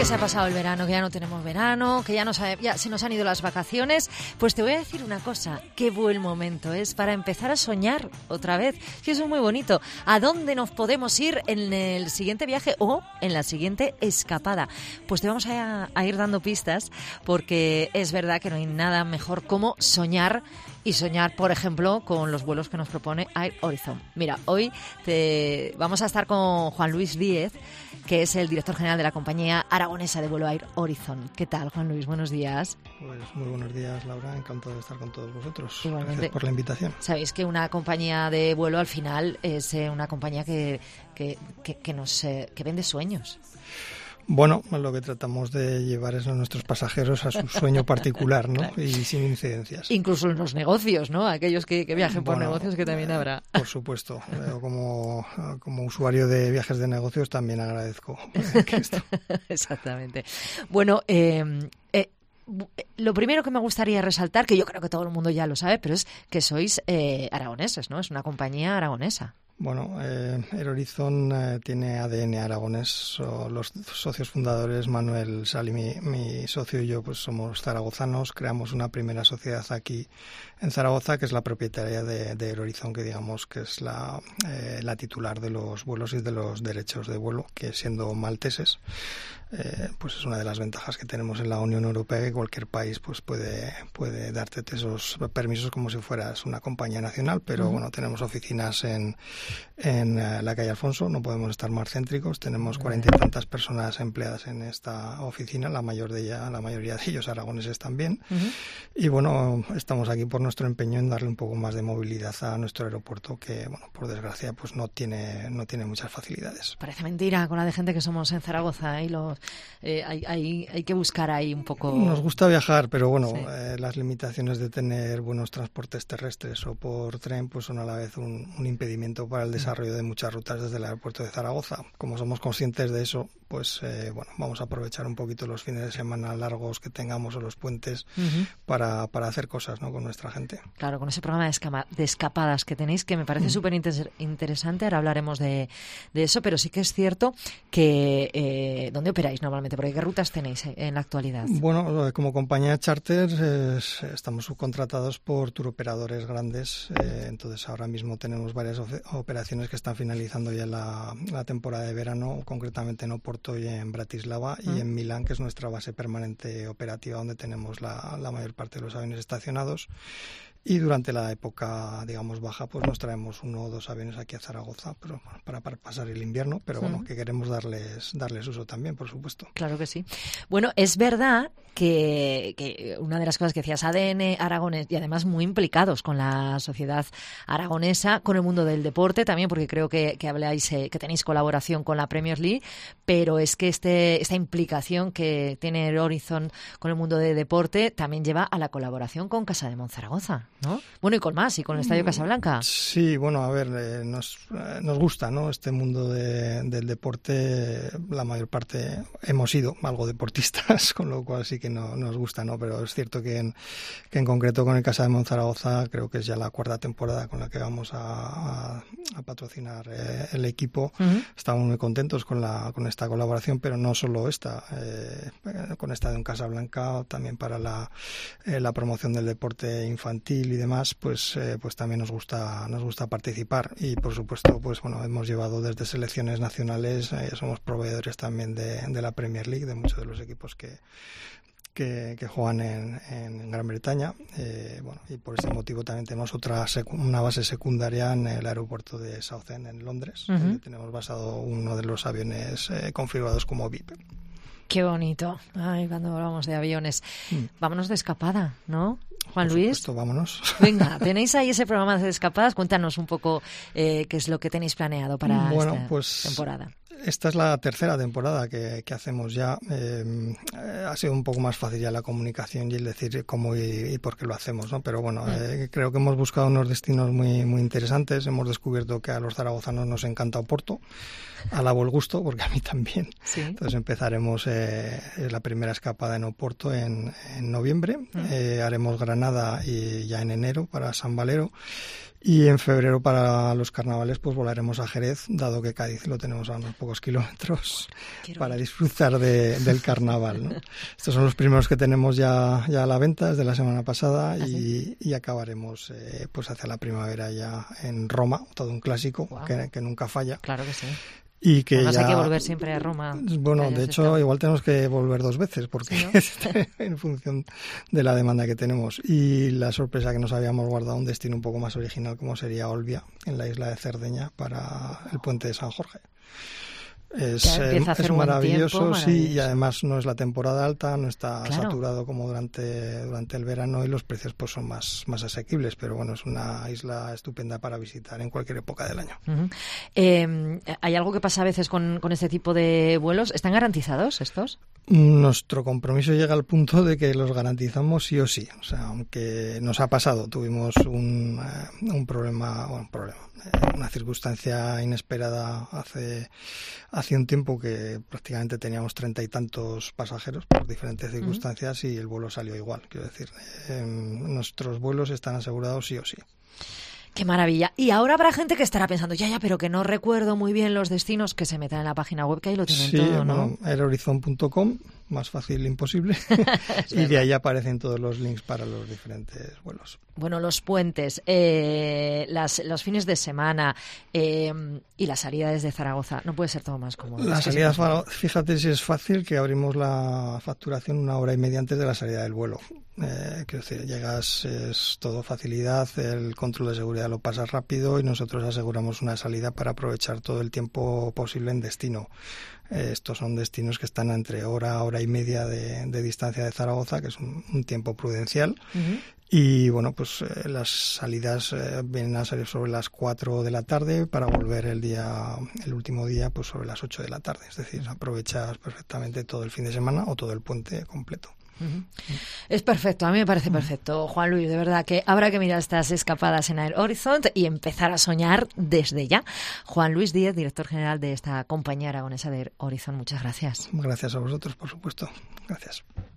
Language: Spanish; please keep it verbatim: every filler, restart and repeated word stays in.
que se ha pasado el verano, que ya no tenemos verano, que ya, nos ha, ya se nos han ido las vacaciones, pues te voy a decir una cosa, qué buen momento es para empezar a soñar otra vez. Sí, eso es muy bonito. ¿A dónde nos podemos ir en el siguiente viaje o en la siguiente escapada? Pues te vamos a, a ir dando pistas, porque es verdad que no hay nada mejor como soñar. Y soñar, por ejemplo, con los vuelos que nos propone Air Horizon. Mira, hoy te vamos a estar con Juan Luis Díez, que es el director general de la compañía aragonesa de vuelo Air Horizon. ¿Qué tal, Juan Luis? Buenos días. Pues muy buenos días, Laura. Encantado de estar con todos vosotros. Igualmente. Gracias por la invitación. Sabéis que una compañía de vuelo al final es eh, una compañía que, que, que, que nos eh, que vende sueños. Bueno, lo que tratamos de llevar es a nuestros pasajeros a su sueño particular, ¿no? Claro. Y sin incidencias. Incluso en los negocios, ¿no? Aquellos que, que viajen por bueno, negocios, que también habrá. Por supuesto. Yo como, como usuario de viajes de negocios también agradezco esto. Exactamente. Bueno, eh, eh, lo primero que me gustaría resaltar, que yo creo que todo el mundo ya lo sabe, pero es que sois eh, aragoneses, ¿no? Es una compañía aragonesa. Bueno, eh, Air Horizon eh, tiene A D N aragonés. So, los socios fundadores, Manuel Sal y mi, mi socio y yo, pues somos zaragozanos. Creamos una primera sociedad aquí en Zaragoza, que es la propietaria de, de Air Horizon, que digamos que es la, eh, la titular de los vuelos y de los derechos de vuelo, que siendo malteses, eh, pues es una de las ventajas que tenemos en la Unión Europea, que cualquier país pues puede, puede darte esos permisos como si fueras una compañía nacional, pero uh-huh. bueno, tenemos oficinas en en la calle Alfonso, no podemos estar más céntricos, tenemos cuarenta y tantas personas empleadas en esta oficina, la mayor de ella, la mayoría de ellos aragoneses también, uh-huh. y bueno, estamos aquí por nuestro empeño en darle un poco más de movilidad a nuestro aeropuerto, que bueno, por desgracia pues no tiene no tiene muchas facilidades. Parece mentira con la de gente que somos en Zaragoza, y los eh, hay, hay, hay que buscar ahí un poco. Nos gusta viajar, pero bueno, sí. eh, las limitaciones de tener buenos transportes terrestres o por tren pues son a la vez un, un impedimento para el desarrollo de muchas rutas desde el aeropuerto de Zaragoza. Como somos conscientes de eso, pues eh, bueno, vamos a aprovechar un poquito los fines de semana largos que tengamos o los puentes uh-huh. para, para hacer cosas, ¿no?, con nuestra gente. Claro, con ese programa de, escama, de escapadas que tenéis, que me parece uh-huh. súper inter- interesante, ahora hablaremos de, de eso, pero sí que es cierto que eh, ¿dónde operáis normalmente? Porque ¿qué rutas tenéis en la actualidad? Bueno, como compañía charter es, estamos subcontratados por turoperadores grandes, eh, entonces ahora mismo tenemos varias of- operaciones que están finalizando ya la, la temporada de verano, concretamente en Oporto y en Bratislava uh-huh. y en Milán, que es nuestra base permanente operativa, donde tenemos la, la mayor parte de los aviones estacionados. Y durante la época, digamos, baja, pues nos traemos uno o dos aviones aquí a Zaragoza, pero bueno, para, para pasar el invierno, pero bueno, uh-huh. que queremos darles darles uso también, por supuesto. Claro que sí. Bueno, es verdad que, que una de las cosas que decías, A D N aragonés, y además muy implicados con la sociedad aragonesa, con el mundo del deporte también, porque creo que, que habláis, eh, que tenéis colaboración con la Premier League, pero es que este esta implicación que tiene el Horizon con el mundo del deporte también lleva a la colaboración con Casa de Monzaragoza, ¿no? Bueno, y con más, y con el Estadio Casablanca. Sí, bueno, a ver, eh, nos, eh, nos gusta, ¿no?, este mundo de, del deporte. La mayor parte hemos sido algo deportistas, con lo cual sí que no, nos gusta, ¿no? Pero es cierto que en, que en concreto con el Casa de Monzaragoza creo que es ya la cuarta temporada con la que vamos a, a, a patrocinar eh, el equipo. Uh-huh. Estamos muy contentos con, la, con esta colaboración, pero no solo esta, eh, con Estadio en Casablanca, también para la, eh, la promoción del deporte infantil y demás, pues eh, pues también nos gusta nos gusta participar, y por supuesto pues bueno, hemos llevado desde selecciones nacionales, eh, somos proveedores también de, de la Premier League, de muchos de los equipos que que, que juegan en, en Gran Bretaña, eh, bueno, y por ese motivo también tenemos otra secu- una base secundaria en el aeropuerto de Southend en Londres, uh-huh. donde tenemos basado uno de los aviones eh, configurados como V I P. Qué bonito. Ay, cuando hablamos de aviones. Mm. Vámonos de escapada, ¿no, Juan Por Luis? Supuesto, vámonos. Venga, tenéis ahí ese programa de escapadas. Cuéntanos un poco eh, qué es lo que tenéis planeado para bueno, esta pues, temporada. Esta es la tercera temporada que, que hacemos ya. Eh, ha sido un poco más fácil ya la comunicación y el decir cómo y, y por qué lo hacemos, ¿no? Pero bueno, eh, creo que hemos buscado unos destinos muy, muy interesantes. Hemos descubierto que a los zaragozanos nos encanta Oporto. Alabo el gusto, porque a mí también. Sí. Entonces empezaremos eh, la primera escapada en Oporto en, en noviembre. Uh-huh. Eh, haremos Granada y ya en enero para San Valero. Y en febrero para los carnavales pues volaremos a Jerez, dado que Cádiz lo tenemos a unos pocos kilómetros, Quiero para disfrutar de, del carnaval, ¿no? Estos son los primeros que tenemos ya, ya a la venta desde la semana pasada. ¿Ah, y, sí? y acabaremos eh, pues hacia la primavera ya en Roma, todo un clásico. Wow. que, que nunca falla. Claro que sí. Y que Además ya, hay que volver siempre a Roma. Bueno, de hecho, estado. igual tenemos que volver dos veces, porque ¿sí, no? en función de la demanda que tenemos. Y la sorpresa que nos habíamos guardado, un destino un poco más original, como sería Olbia, en la isla de Cerdeña, para el puente de San Jorge. Es, eh, es maravilloso, tiempo, sí, y además no es la temporada alta, no está claro. saturado como durante durante el verano y los precios pues son más, más asequibles, pero bueno, es una isla estupenda para visitar en cualquier época del año. Uh-huh. Eh, ¿Hay algo que pasa a veces con, con este tipo de vuelos? ¿Están garantizados estos? Nuestro compromiso llega al punto de que los garantizamos sí o sí. O sea, aunque nos ha pasado, tuvimos un, eh, un problema, bueno, un problema, eh, una circunstancia inesperada hace, hace un tiempo que prácticamente teníamos treinta y tantos pasajeros por diferentes circunstancias uh-huh. y el vuelo salió igual. Quiero decir, eh, nuestros vuelos están asegurados sí o sí. ¡Qué maravilla! Y ahora habrá gente que estará pensando, ya, ya, pero que no recuerdo muy bien los destinos, que se metan en la página web, que ahí lo tienen sí, todo, ¿no? Bueno, aerhorizon punto com, más fácil imposible, y de ahí aparecen todos los links para los diferentes vuelos. Bueno, los puentes, eh, las, los fines de semana eh, y la salida desde Zaragoza, no puede ser todo más cómodo. La es que salida, sí, fíjate si es fácil, que abrimos la facturación una hora y media antes de la salida del vuelo. Eh, quiero decir, llegas, es todo facilidad, el control de seguridad lo pasas rápido y nosotros aseguramos una salida para aprovechar todo el tiempo posible en destino. Eh, estos son destinos que están entre hora, hora y media de, de distancia de Zaragoza, que es un, un tiempo prudencial. Uh-huh. Y bueno, pues eh, las salidas eh, vienen a salir sobre las cuatro de la tarde para volver el día, el último día, pues sobre las ocho de la tarde. Es decir, aprovechas perfectamente todo el fin de semana o todo el puente completo. Uh-huh. Es perfecto, a mí me parece perfecto, Juan Luis, de verdad que habrá que mirar estas escapadas en Air Horizon y empezar a soñar desde ya. Juan Luis Díez, director general de esta compañía aragonesa de Air Horizon, muchas gracias. Gracias a vosotros, por supuesto. Gracias.